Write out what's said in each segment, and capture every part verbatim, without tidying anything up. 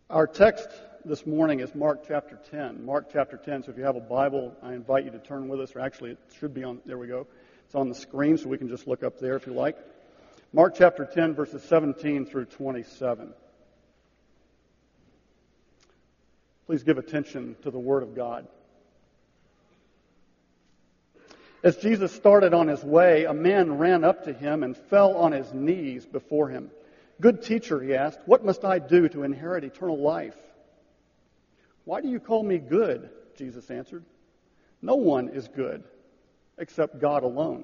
Our text this morning is Mark chapter ten. Mark chapter ten, so if you have a Bible, I invite you to turn with us, or actually it should be on, there we go. It's on the screen, so we can just look up there if you like. Mark chapter ten, verses seventeen through twenty-seven. Please give attention to the Word of God. As Jesus started on his way, a man ran up to him and fell on his knees before him. "Good teacher," he asked, "what must I do to inherit eternal life?" "Why do you call me good?" Jesus answered. "No one is good except God alone.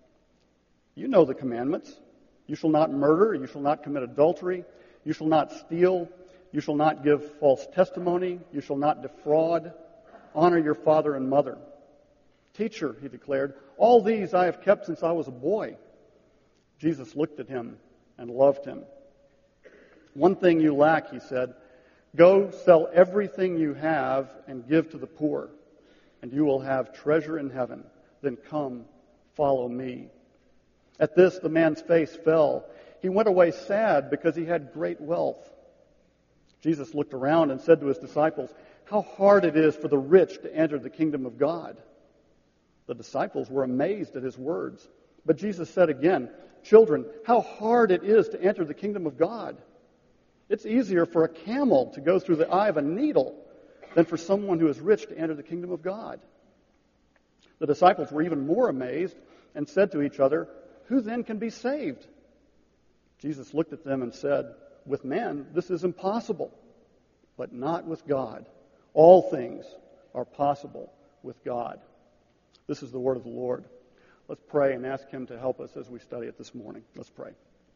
You know the commandments. You shall not murder. You shall not commit adultery. You shall not steal. You shall not give false testimony. You shall not defraud. Honor your father and mother." "Teacher," he declared, "all these I have kept since I was a boy." Jesus looked at him and loved him. "One thing you lack," he said. "Go sell everything you have and give to the poor, and you will have treasure in heaven. Then come, follow me." At this, the man's face fell. He went away sad because he had great wealth. Jesus looked around and said to his disciples, "How hard it is for the rich to enter the kingdom of God." The disciples were amazed at his words. But Jesus said again, "Children, how hard it is to enter the kingdom of God. It's easier for a camel to go through the eye of a needle than for someone who is rich to enter the kingdom of God." The disciples were even more amazed and said to each other, "Who then can be saved?" Jesus looked at them and said, "With men this is impossible, but not with God. All things are possible with God." This is the word of the Lord. Let's pray and ask Him to help us as we study it this morning. Let's pray.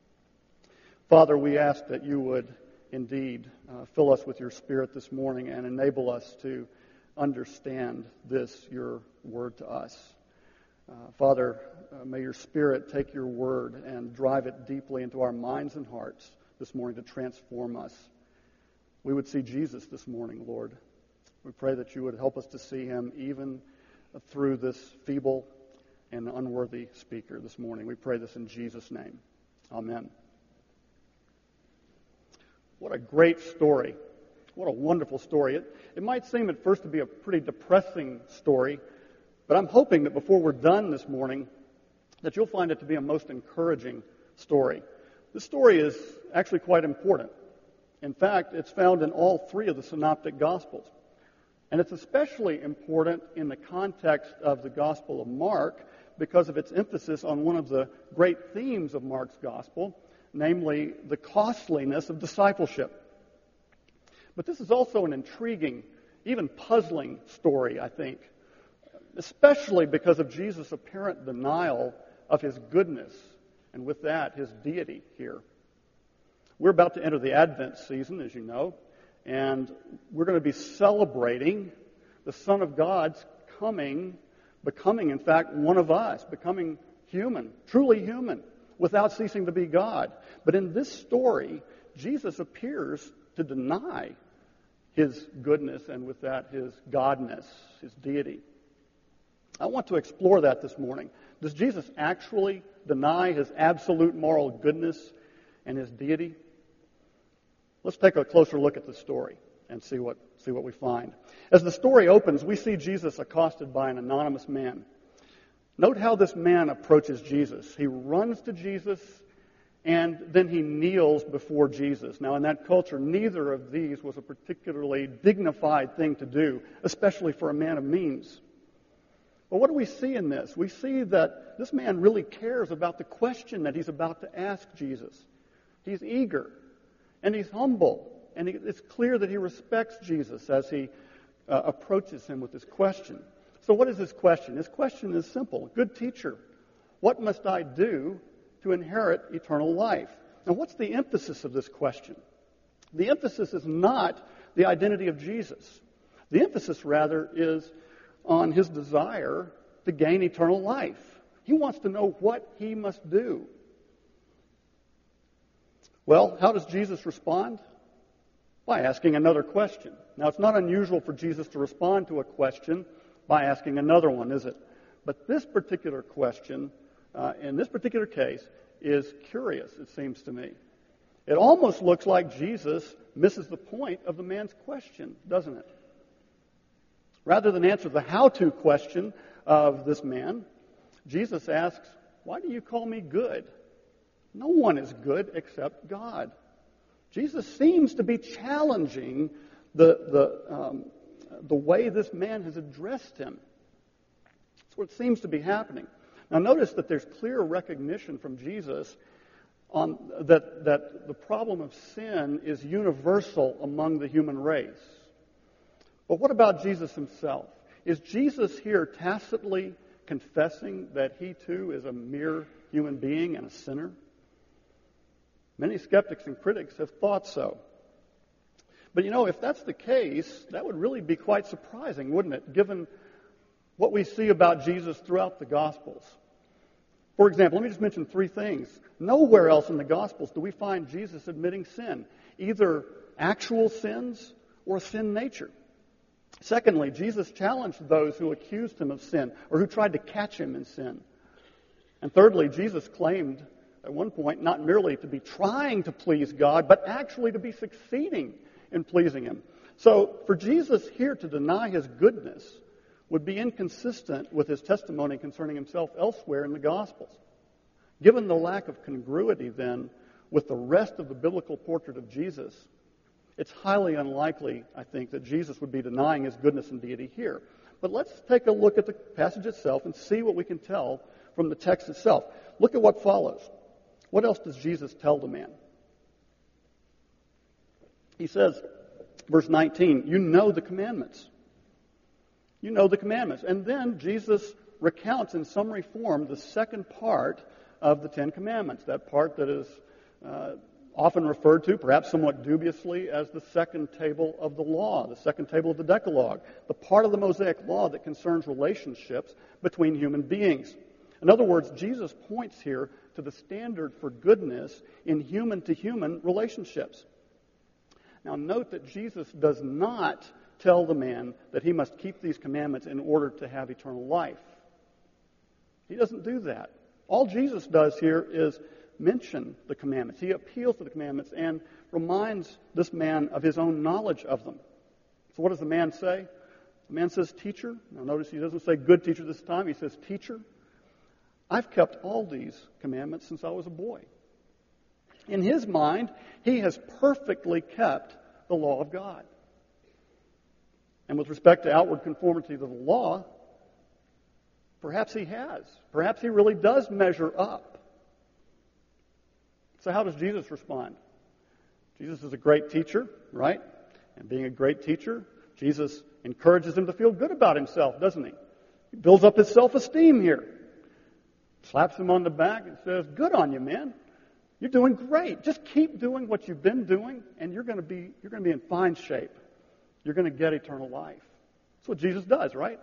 Father, we ask that you would indeed uh, fill us with your Spirit this morning and enable us to understand this, your word to us. Uh, Father, uh, may your Spirit take your word and drive it deeply into our minds and hearts this morning to transform us. We would see Jesus this morning, Lord. We pray that you would help us to see him even through this feeble and unworthy speaker this morning. We pray this in Jesus' name. Amen. What a great story. What a wonderful story. It, it might seem at first to be a pretty depressing story, but I'm hoping that before we're done this morning, that you'll find it to be a most encouraging story. This story is actually quite important. In fact, it's found in all three of the synoptic Gospels. And it's especially important in the context of the Gospel of Mark because of its emphasis on one of the great themes of Mark's Gospel, namely the costliness of discipleship. But this is also an intriguing, even puzzling story, I think, especially because of Jesus' apparent denial of his goodness, and with that, his deity here. We're about to enter the Advent season, as you know, and we're going to be celebrating the Son of God's coming, becoming, in fact, one of us, becoming human, truly human, without ceasing to be God. But in this story, Jesus appears to deny his goodness and with that his godness, his deity. I want to explore that this morning. Does Jesus actually deny his absolute moral goodness and his deity? Let's take a closer look at the story and see what see what we find. As the story opens, we see Jesus accosted by an anonymous man. Note how this man approaches Jesus. He runs to Jesus and then he kneels before Jesus. Now, in that culture, neither of these was a particularly dignified thing to do, especially for a man of means. But what do we see in this? We see that this man really cares about the question that he's about to ask Jesus. He's eager. And he's humble, and it's clear that he respects Jesus as he uh, approaches him with this question. So what is his question? His question is simple. "Good teacher, what must I do to inherit eternal life?" Now, what's the emphasis of this question? The emphasis is not the identity of Jesus. The emphasis, rather, is on his desire to gain eternal life. He wants to know what he must do. Well, how does Jesus respond? By asking another question. Now, it's not unusual for Jesus to respond to a question by asking another one, is it? But this particular question, uh, in this particular case, is curious, it seems to me. It almost looks like Jesus misses the point of the man's question, doesn't it? Rather than answer the how-to question of this man, Jesus asks, "Why do you call me good? No one is good except God." Jesus seems to be challenging the, the, um, the way this man has addressed him. That's what seems to be happening. Now notice that there's clear recognition from Jesus on that, that the problem of sin is universal among the human race. But what about Jesus himself? Is Jesus here tacitly confessing that he too is a mere human being and a sinner? Many skeptics and critics have thought so. But you know, if that's the case, that would really be quite surprising, wouldn't it, given what we see about Jesus throughout the Gospels. For example, let me just mention three things. Nowhere else in the Gospels do we find Jesus admitting sin, either actual sins or sin nature. Secondly, Jesus challenged those who accused him of sin or who tried to catch him in sin. And thirdly, Jesus claimed at one point not merely to be trying to please God, but actually to be succeeding in pleasing him. So for Jesus here to deny his goodness would be inconsistent with his testimony concerning himself elsewhere in the Gospels. Given the lack of congruity, then, with the rest of the biblical portrait of Jesus, it's highly unlikely, I think, that Jesus would be denying his goodness and deity here. But let's take a look at the passage itself and see what we can tell from the text itself. Look at what follows. What else does Jesus tell the man? He says, verse nineteen, "You know the commandments." You know the commandments. And then Jesus recounts in summary form the second part of the Ten Commandments, that part that is uh, often referred to, perhaps somewhat dubiously, as the second table of the law, the second table of the Decalogue, the part of the Mosaic law that concerns relationships between human beings. In other words, Jesus points here to the standard for goodness in human-to-human relationships. Now note that Jesus does not tell the man that he must keep these commandments in order to have eternal life. He doesn't do that. All Jesus does here is mention the commandments. He appeals to the commandments and reminds this man of his own knowledge of them. So what does the man say? The man says, "Teacher." Now notice he doesn't say "good teacher" this time. He says, "Teacher, I've kept all these commandments since I was a boy." In his mind, he has perfectly kept the law of God. And with respect to outward conformity to the law, perhaps he has. Perhaps he really does measure up. So how does Jesus respond? Jesus is a great teacher, right? And being a great teacher, Jesus encourages him to feel good about himself, doesn't he? He builds up his self-esteem here. Slaps him on the back and says, "Good on you, man. You're doing great. Just keep doing what you've been doing, and you're going to be you're going to be in fine shape. You're going to get eternal life." That's what Jesus does, right?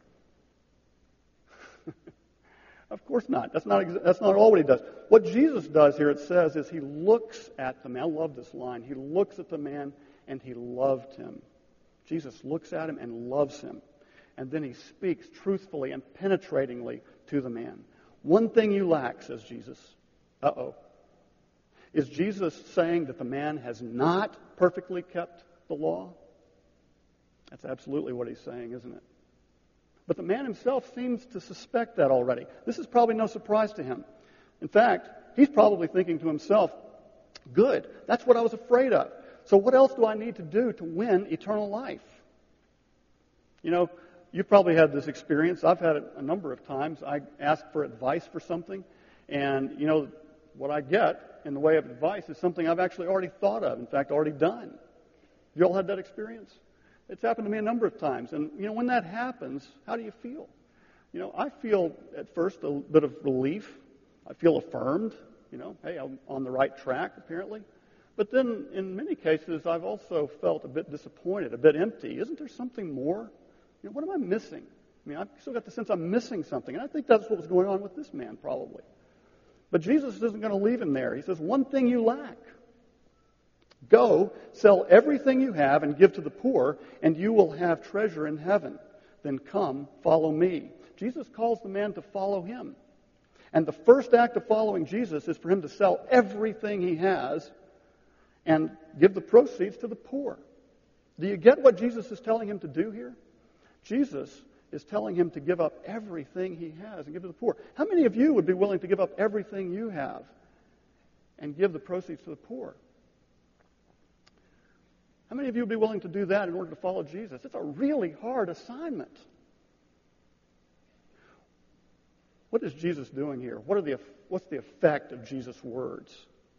Of course not. That's not that's not all what he does. What Jesus does here, it says, is he looks at the man. I love this line. He looks at the man and he loved him. Jesus looks at him and loves him. And then he speaks truthfully and penetratingly to the man. "One thing you lack," says Jesus. Uh-oh. Is Jesus saying that the man has not perfectly kept the law? That's absolutely what he's saying, isn't it? But the man himself seems to suspect that already. This is probably no surprise to him. In fact, he's probably thinking to himself, "Good, that's what I was afraid of. So what else do I need to do to win eternal life?" You know, you've probably had this experience. I've had it a number of times. I ask for advice for something, and, you know, what I get in the way of advice is something I've actually already thought of, in fact, already done. You all had that experience? It's happened to me a number of times. And, you know, when that happens, how do you feel? You know, I feel at first a bit of relief. I feel affirmed. You know, hey, I'm on the right track, apparently. But then, in many cases, I've also felt a bit disappointed, a bit empty. Isn't there something more? You know, what am I missing? I mean, I've still got the sense I'm missing something. And I think that's what was going on with this man, probably. But Jesus isn't going to leave him there. He says, "One thing you lack. Go, sell everything you have and give to the poor, and you will have treasure in heaven. Then come, follow me." Jesus calls the man to follow him. And the first act of following Jesus is for him to sell everything he has and give the proceeds to the poor. Do you get what Jesus is telling him to do here? Jesus is telling him to give up everything he has and give to the poor. How many of you would be willing to give up everything you have and give the proceeds to the poor? How many of you would be willing to do that in order to follow Jesus? It's a really hard assignment. What is Jesus doing here? What are the, what's the effect of Jesus' words?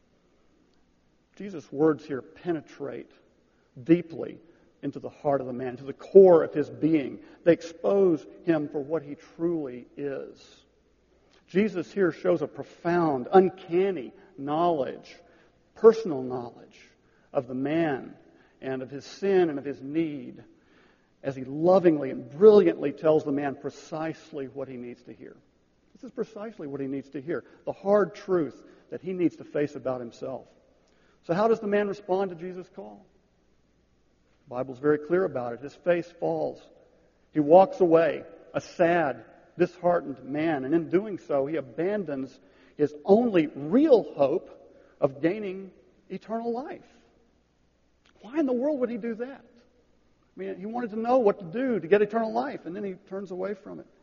Jesus' words here penetrate deeply into the heart of the man, to the core of his being. They expose him for what he truly is. Jesus here shows a profound, uncanny knowledge, personal knowledge of the man and of his sin and of his need, as he lovingly and brilliantly tells the man precisely what he needs to hear. This is precisely what he needs to hear, the hard truth that he needs to face about himself. So how does the man respond to Jesus' call? The Bible's very clear about it. His face falls. He walks away, a sad, disheartened man, and in doing so, he abandons his only real hope of gaining eternal life. Why in the world would he do that? I mean, he wanted to know what to do to get eternal life, and then he turns away from it.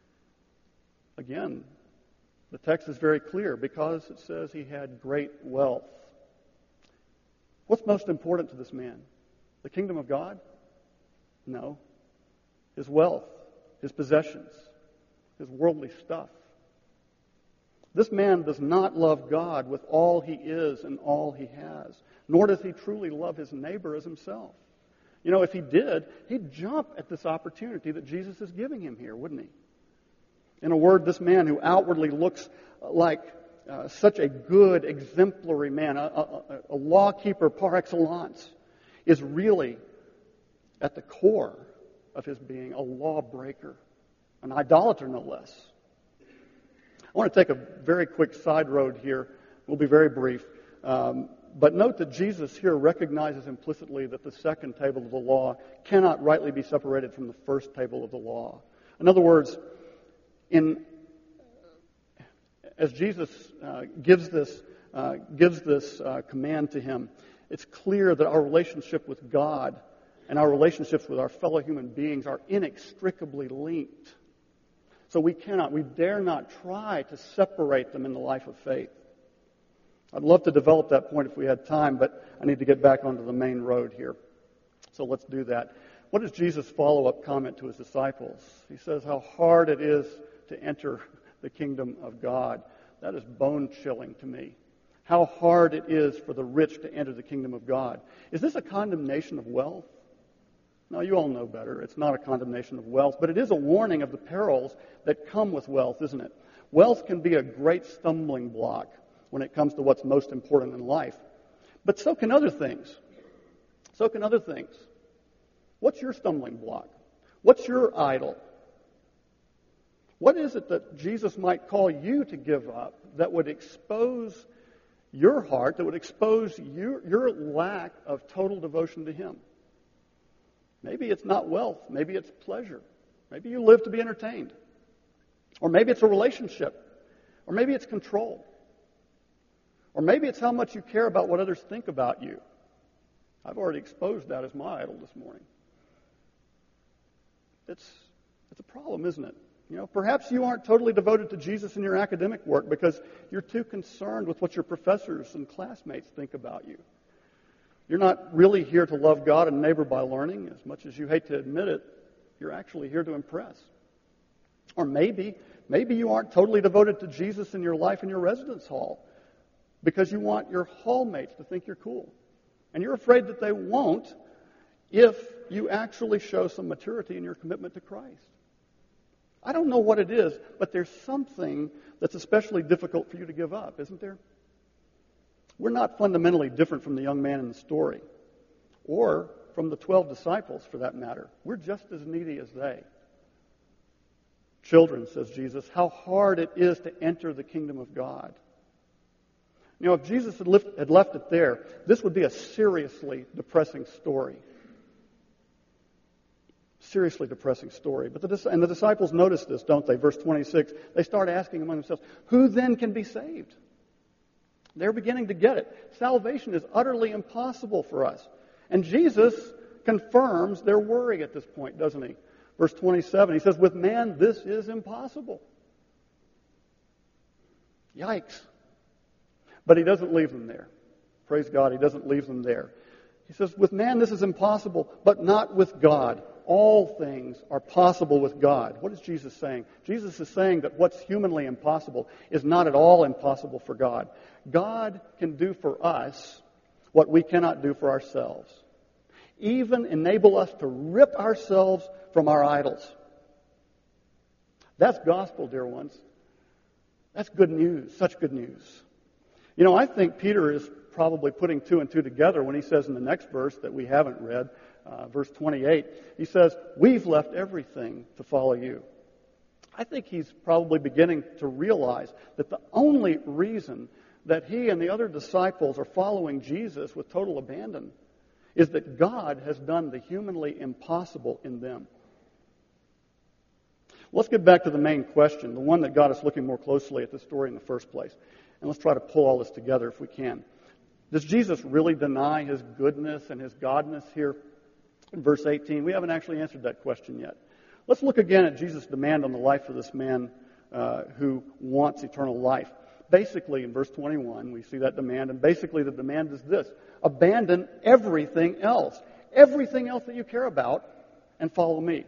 Again, the text is very clear because it says he had great wealth. What's most important to this man? The kingdom of God? No. His wealth, his possessions, his worldly stuff. This man does not love God with all he is and all he has, nor does he truly love his neighbor as himself. You know, if he did, he'd jump at this opportunity that Jesus is giving him here, wouldn't he? In a word, this man who outwardly looks like uh, such a good, exemplary man, a, a, a law keeper par excellence, is really, at the core of his being, a lawbreaker, an idolater no less. I want to take a very quick side road here. We'll be very brief. Um, but note that Jesus here recognizes implicitly that the second table of the law cannot rightly be separated from the first table of the law. In other words, in as Jesus uh, gives this uh, gives this uh, command to him, it's clear that our relationship with God and our relationships with our fellow human beings are inextricably linked. So we cannot, we dare not try to separate them in the life of faith. I'd love to develop that point if we had time, but I need to get back onto the main road here. So let's do that. What is Jesus' follow-up comment to his disciples? He says how hard it is to enter the kingdom of God. That is bone-chilling to me. How hard it is for the rich to enter the kingdom of God. Is this a condemnation of wealth? No, you all know better. It's not a condemnation of wealth, but it is a warning of the perils that come with wealth, isn't it? Wealth can be a great stumbling block when it comes to what's most important in life. But so can other things. So can other things. What's your stumbling block? What's your idol? What is it that Jesus might call you to give up that would expose your heart, that would expose your, your lack of total devotion to Him? Maybe it's not wealth. Maybe it's pleasure. Maybe you live to be entertained. Or maybe it's a relationship. Or maybe it's control. Or maybe it's how much you care about what others think about you. I've already exposed that as my idol this morning. It's, it's a problem, isn't it? You know, perhaps you aren't totally devoted to Jesus in your academic work because you're too concerned with what your professors and classmates think about you. You're not really here to love God and neighbor by learning. As much as you hate to admit it, you're actually here to impress. Or maybe, maybe you aren't totally devoted to Jesus in your life in your residence hall because you want your hallmates to think you're cool. And you're afraid that they won't if you actually show some maturity in your commitment to Christ. I don't know what it is, but there's something that's especially difficult for you to give up, isn't there? We're not fundamentally different from the young man in the story, or from the twelve disciples, for that matter. We're just as needy as they. Children, says Jesus, how hard it is to enter the kingdom of God. You know, if Jesus had left, had left it there, this would be a seriously depressing story. Seriously depressing story. But the, and the disciples notice this, don't they? Verse twenty-six, they start asking among themselves, who then can be saved? They're beginning to get it. Salvation is utterly impossible for us. And Jesus confirms their worry at this point, doesn't he? Verse twenty-seven, he says, with man this is impossible. Yikes. But he doesn't leave them there. Praise God, he doesn't leave them there. He says, with man this is impossible, but not with God. All things are possible with God. What is Jesus saying? Jesus is saying that what's humanly impossible is not at all impossible for God. God can do for us what we cannot do for ourselves. Even enable us to rip ourselves from our idols. That's gospel, dear ones. That's good news, such good news. You know, I think Peter is probably putting two and two together when he says in the next verse that we haven't read, uh, verse twenty-eight, he says, we've left everything to follow you. I think he's probably beginning to realize that the only reason that he and the other disciples are following Jesus with total abandon is that God has done the humanly impossible in them. Let's get back to the main question, the one that got us looking more closely at the story in the first place. And let's try to pull all this together if we can. Does Jesus really deny his goodness and his godness here in verse eighteen? We haven't actually answered that question yet. Let's look again at Jesus' demand on the life of this man uh, who wants eternal life. Basically, in verse twenty-one, we see that demand, and basically the demand is this: abandon everything else, everything else that you care about, and follow me.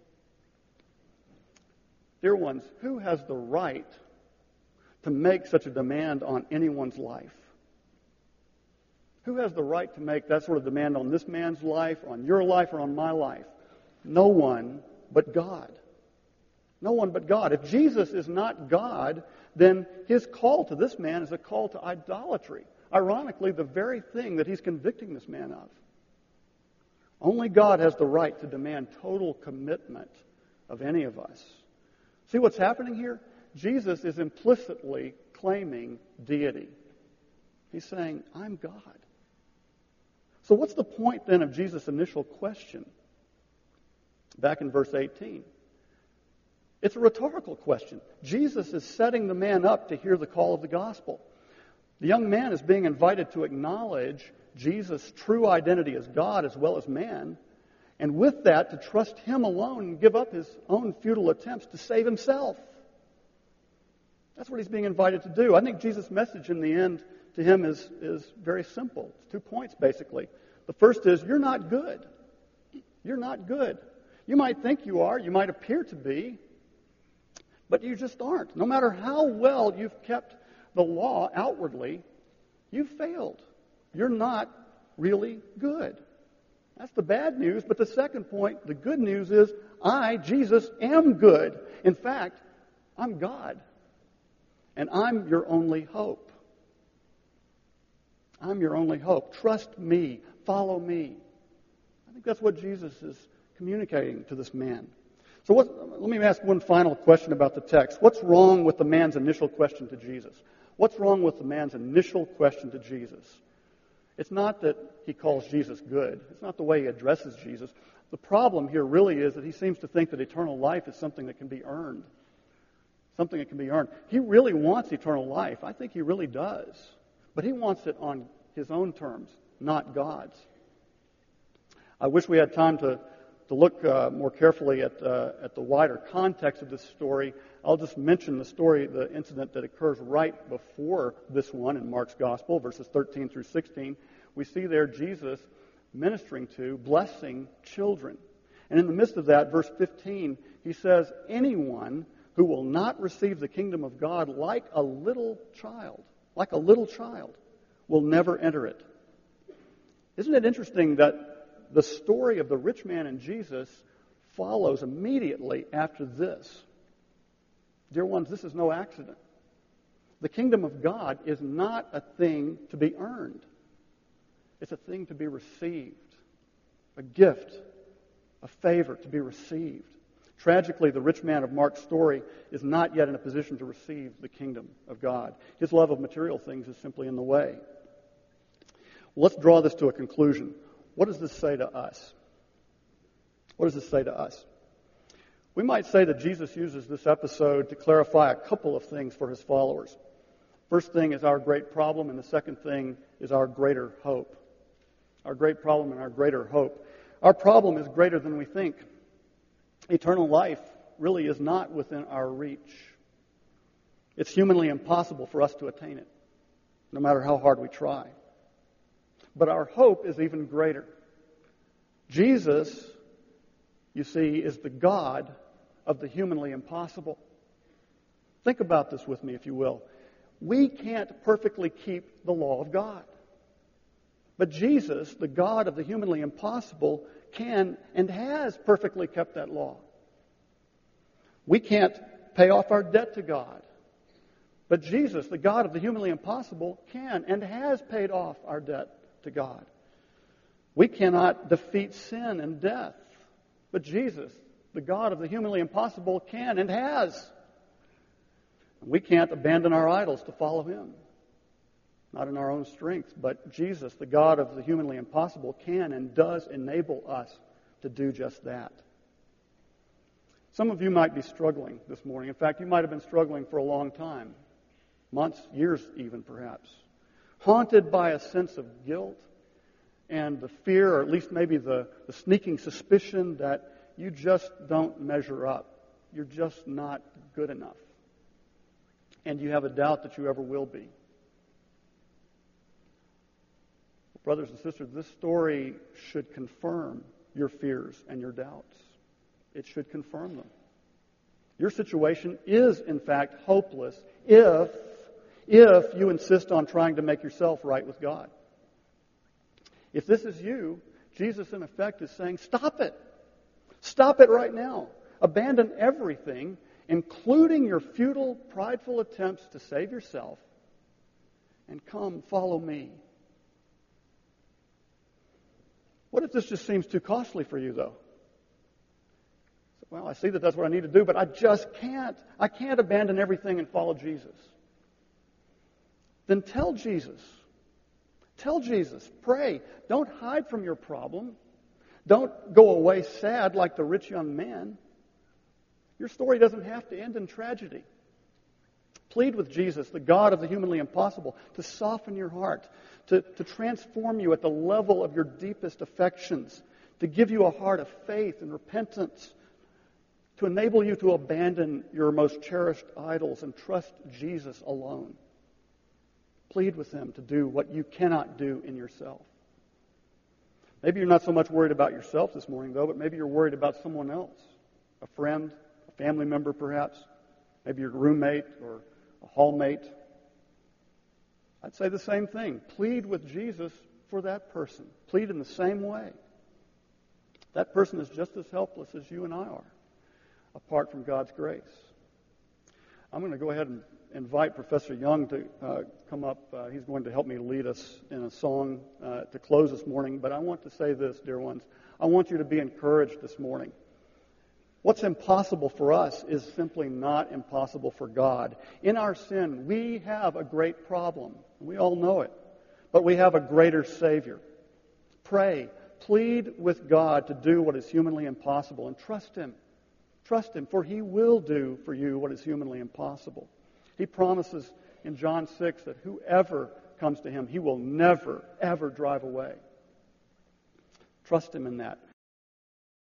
Dear ones, who has the right to make such a demand on anyone's life? Who has the right to make that sort of demand on this man's life, on your life, or on my life? No one but God. No one but God. If Jesus is not God, then his call to this man is a call to idolatry. Ironically, the very thing that he's convicting this man of. Only God has the right to demand total commitment of any of us. See what's happening here? Jesus is implicitly claiming deity. He's saying, I'm God. So what's the point then of Jesus' initial question? Back in verse eighteen. It's a rhetorical question. Jesus is setting the man up to hear the call of the gospel. The young man is being invited to acknowledge Jesus' true identity as God as well as man, and with that to trust him alone and give up his own futile attempts to save himself. That's what he's being invited to do. I think Jesus' message in the end to him is, is very simple. It's two points, basically. The first is, you're not good. You're not good. You might think you are. You might appear to be. But you just aren't. No matter how well you've kept the law outwardly, you've failed. You're not really good. That's the bad news. But the second point, the good news is, I, Jesus, am good. In fact, I'm God. And I'm your only hope. I'm your only hope. Trust me. Follow me. I think that's what Jesus is communicating to this man. So what, let me ask one final question about the text. What's wrong with the man's initial question to Jesus? What's wrong with the man's initial question to Jesus? It's not that he calls Jesus good. It's not the way he addresses Jesus. The problem here really is that he seems to think that eternal life is something that can be earned. Something that can be earned. He really wants eternal life. I think he really does. But he wants it on his own terms, not God's. I wish we had time to, to look uh, more carefully at, uh, at the wider context of this story. I'll just mention the story, the incident that occurs right before this one in Mark's Gospel, verses thirteen through sixteen. We see there Jesus ministering to, blessing children. And in the midst of that, verse fifteen, he says, anyone who will not receive the kingdom of God like a little child, like a little child, will never enter it. Isn't it interesting that the story of the rich man and Jesus follows immediately after this? Dear ones, this is no accident. The kingdom of God is not a thing to be earned. It's a thing to be received. A gift, a favor to be received. Tragically, the rich man of Mark's story is not yet in a position to receive the kingdom of God. His love of material things is simply in the way. Well, let's draw this to a conclusion. What does this say to us? What does this say to us? We might say that Jesus uses this episode to clarify a couple of things for his followers. First thing is our great problem, and the second thing is our greater hope. Our great problem and our greater hope. Our problem is greater than we think. Eternal life really is not within our reach. It's humanly impossible for us to attain it, no matter how hard we try. But our hope is even greater. Jesus, you see, is the God of the humanly impossible. Think about this with me, if you will. We can't perfectly keep the law of God. But Jesus, the God of the humanly impossible, can and has perfectly kept that law. We can't pay off our debt to God. But Jesus, the God of the humanly impossible, can and has paid off our debt to God. We cannot defeat sin and death. But Jesus, the God of the humanly impossible, can and has. We can't abandon our idols to follow Him. Not in our own strength, but Jesus, the God of the humanly impossible, can and does enable us to do just that. Some of you might be struggling this morning. In fact, you might have been struggling for a long time. Months, years even perhaps. Haunted by a sense of guilt and the fear, or at least maybe the, the sneaking suspicion that you just don't measure up. You're just not good enough. And you have a doubt that you ever will be. Brothers and sisters, this story should confirm your fears and your doubts. It should confirm them. Your situation is, in fact, hopeless if, if you insist on trying to make yourself right with God. If this is you, Jesus, in effect, is saying, stop it. Stop it right now. Abandon everything, including your futile, prideful attempts to save yourself, and come follow me. What if this just seems too costly for you, though? Well, I see that that's what I need to do, but I just can't. I can't abandon everything and follow Jesus. Then tell Jesus. Tell Jesus. Pray. Don't hide from your problem. Don't go away sad like the rich young man. Your story doesn't have to end in tragedy. Plead with Jesus, the God of the humanly impossible, to soften your heart, to, to transform you at the level of your deepest affections, to give you a heart of faith and repentance, to enable you to abandon your most cherished idols and trust Jesus alone. Plead with Him to do what you cannot do in yourself. Maybe you're not so much worried about yourself this morning, though, but maybe you're worried about someone else, a friend, a family member perhaps, maybe your roommate or a hallmate. I'd say the same thing. Plead with Jesus for that person. Plead in the same way. That person is just as helpless as you and I are, apart from God's grace. I'm going to go ahead and invite Professor Young to uh, come up. Uh, he's going to help me lead us in a song uh, to close this morning. But I want to say this, dear ones. I want you to be encouraged this morning. What's impossible for us is simply not impossible for God. In our sin, we have a great problem. We all know it. But we have a greater Savior. Pray, plead with God to do what is humanly impossible, and trust Him. Trust Him, for He will do for you what is humanly impossible. He promises in John six that whoever comes to Him, He will never, ever drive away. Trust Him in that.